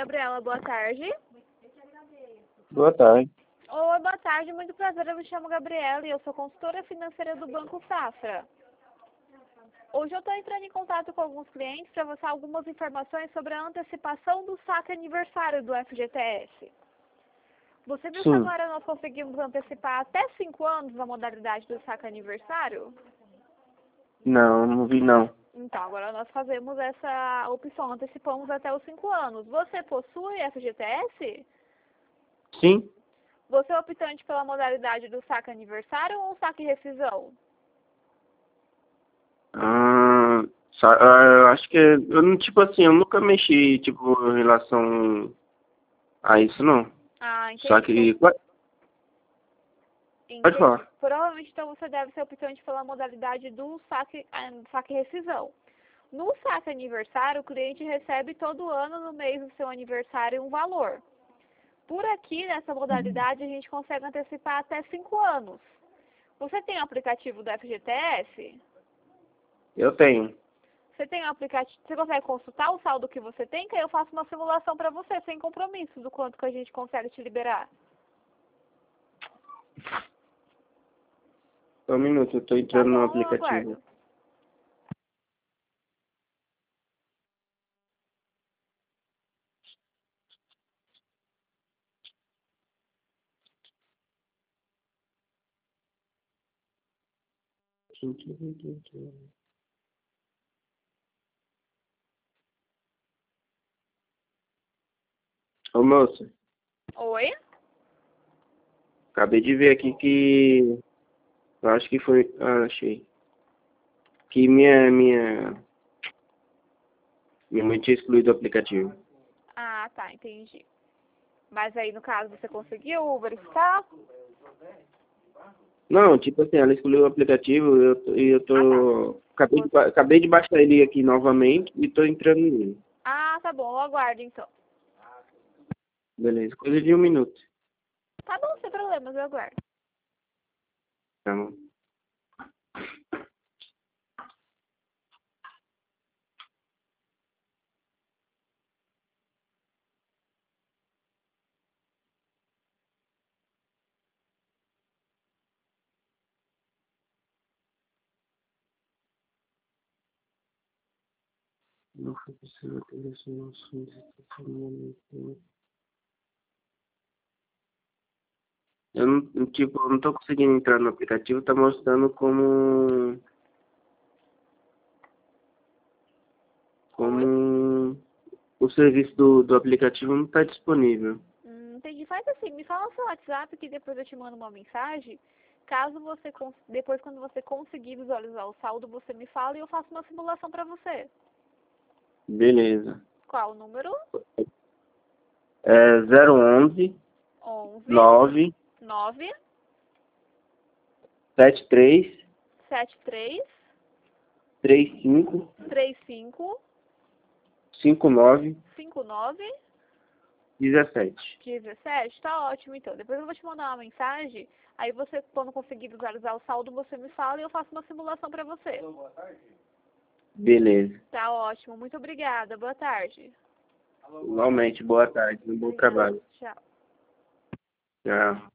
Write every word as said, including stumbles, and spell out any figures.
Gabriela, boa tarde. Boa tarde. Oi, boa tarde, muito prazer, eu me chamo Gabriela e eu sou consultora financeira do Banco Safra. Hoje eu estou entrando em contato com alguns clientes para passar algumas informações sobre a antecipação do saque aniversário do F G T S. Você viu que Sim. agora nós conseguimos antecipar até cinco anos a modalidade do saque aniversário? Não, não vi não. Então, agora nós fazemos essa opção, antecipamos até os cinco anos. Você possui F G T S? Sim? Você é optante pela modalidade do saque aniversário ou saque rescisão? Ah, sa- ah, eu acho que, eu não, tipo assim, eu nunca mexi, tipo, em relação a isso, não. Ah, entendi. Só que, pode Entendi. falar. Provavelmente, então, você deve ser optante pela modalidade do saque, ah, saque rescisão. No saque aniversário, o cliente recebe todo ano, no mês do seu aniversário, um valor. Por aqui, nessa modalidade, a gente consegue antecipar até cinco anos. Você tem o aplicativo do F G T S? Eu tenho. Você tem o aplicativo, você consegue consultar o saldo que você tem, que aí eu faço uma simulação para você, sem compromisso, do quanto que a gente consegue te liberar. Só um minuto, eu tô Tá entrando bom, no eu aplicativo. aguardo. Ô, moça, Oi? acabei de ver aqui que, eu acho que foi, ah, achei, que minha, minha, minha mãe tinha excluído o aplicativo. Ah, tá, entendi. Mas aí, no caso, você conseguiu verificar? Não, tipo assim, ela excluiu o aplicativo e eu, tô- e eu Ah, tá. tô, acabei de, ba- acabei de baixar ele aqui novamente e tô entrando nele. Ah, tá bom, eu aguardo, então. Beleza, coisa de um minuto. Tá bom, sem problemas, eu aguardo. Tá bom. Não foi possível atender as noções estacionamento. Eu não, tipo, eu não tô conseguindo entrar no aplicativo, tá mostrando como, Oi? como o serviço do, do aplicativo não tá disponível. Hum, entendi. Faz assim, me fala o seu WhatsApp que depois eu te mando uma mensagem. Caso você, cons- depois quando você conseguir visualizar o saldo, você me fala e eu faço uma simulação pra você. Beleza. Qual o número? É zero onze onze, nove nove, sete três sete três, três cinco três cinco, cinco nove cinco nove, dezessete. dezessete. Tá ótimo, então. Depois eu vou te mandar uma mensagem. Aí você, quando conseguir visualizar o saldo, você me fala e eu faço uma simulação pra você. Beleza. Tá ótimo. Muito obrigada. Boa tarde. Igualmente, boa tarde, um bom Obrigada. trabalho. Tchau. Tchau.